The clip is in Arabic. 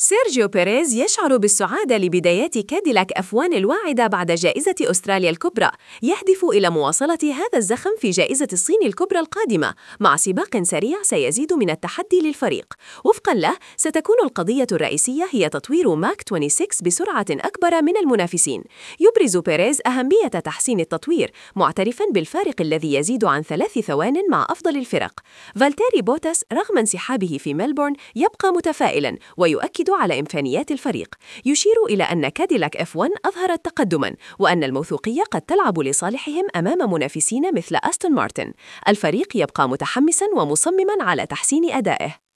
سيرجيو بيريز يشعر بالسعادة لبدايات كاديلاك F1 الواعدة بعد جائزة أستراليا الكبرى، يهدف إلى مواصلة هذا الزخم في جائزة الصين الكبرى القادمة مع سباق سريع سيزيد من التحدي للفريق. وفقاً له، ستكون القضية الرئيسية هي تطوير ماك 26 بسرعة أكبر من المنافسين. يبرز بيريز أهمية تحسين التطوير، معترفاً بالفارق الذي يزيد عن 3 ثوان مع أفضل الفرق. فالتيري بوتاس رغم انسحابه في ملبورن يبقى متفائلاً ويؤكد على إمكانيات الفريق. يشير إلى أن كاديلاك F1 أظهرت تقدماً، وأن الموثوقية قد تلعب لصالحهم أمام منافسين مثل أستون مارتن. الفريق يبقى متحمساً ومصمماً على تحسين أدائه.